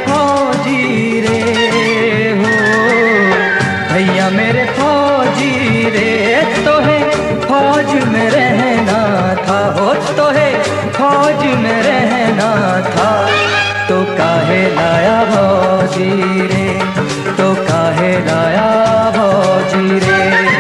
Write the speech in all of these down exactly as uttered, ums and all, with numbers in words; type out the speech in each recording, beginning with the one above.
फौजी रे हो, भैया मेरे फौजी रे। तो है फौज में रहना था हो, तो है फौज में रहना था, तो काहे लाया फौजी रे, तो काहे लाया फौजी रे।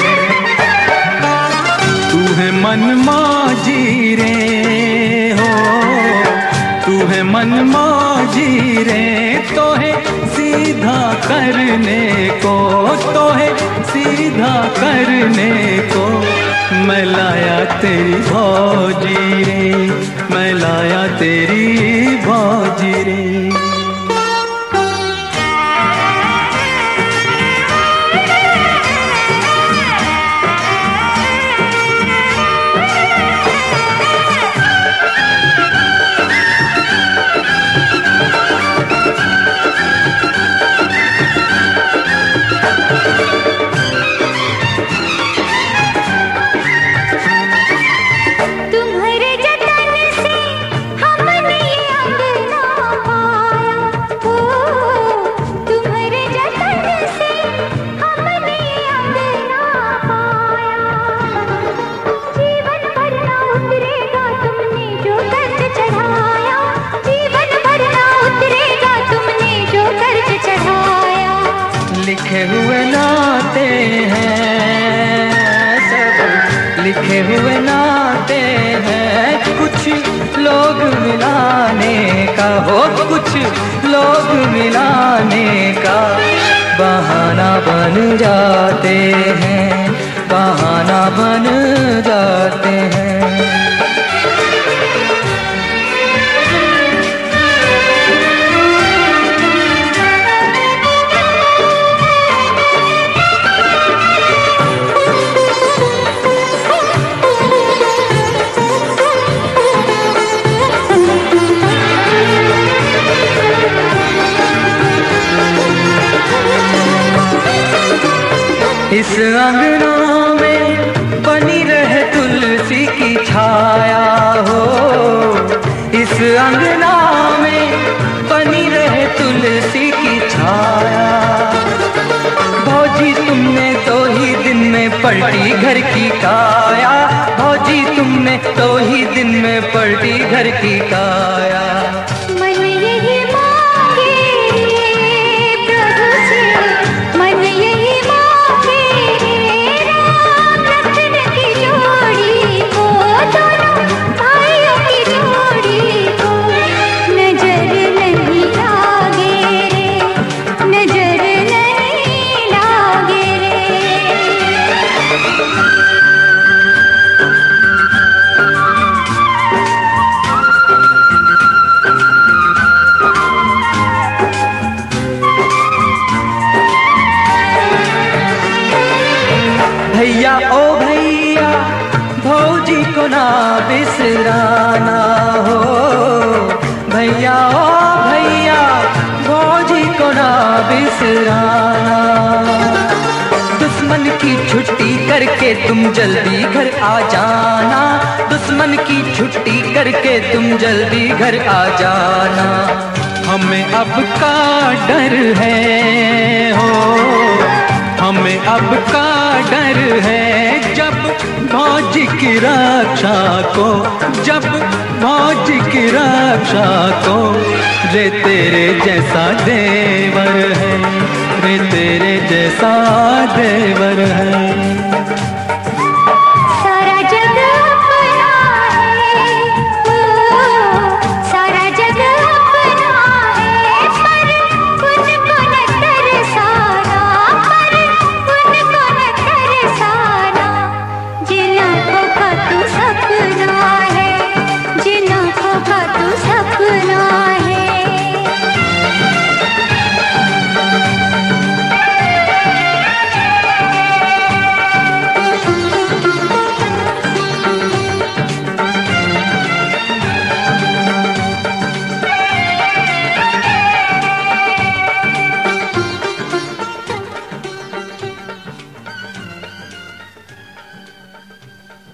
तू है मनमौजी रे हो, तू है मनमौजी रे। तो है सीधा करने को, तो है सीधा करने को, मैं लाया तेरी फौजी रे, मैं लाया तेरी फौजी रे। लिखे हुए नाते हैं सब, लिखे हुए नाते हैं, कुछ लोग मिलाने का हो, कुछ लोग मिलाने का बहाना बन जाते हैं, बहाना बन जाते हैं। इस अंगना में बनी रहे तुलसी की छाया हो, इस अंगना में बनी रहे तुलसी की छाया। भौजी तुमने दो ही दिन में पलटी घर की काया, भौजी तुमने दो ही दिन में पलटी घर की काया। भैया ओ भैया भौजी को ना बिसराना हो, भैया ओ भैया भौजी को ना बिसराना। दुश्मन की छुट्टी करके तुम जल्दी घर आ जाना, दुश्मन की छुट्टी करके तुम जल्दी घर आ जाना। हमें अब का डर है हो, हमें अब का डर है, जब भौजी की रक्षा को, जब भौजी की रक्षा को। रे तेरे जैसा देवर है, रे तेरे जैसा देवर है।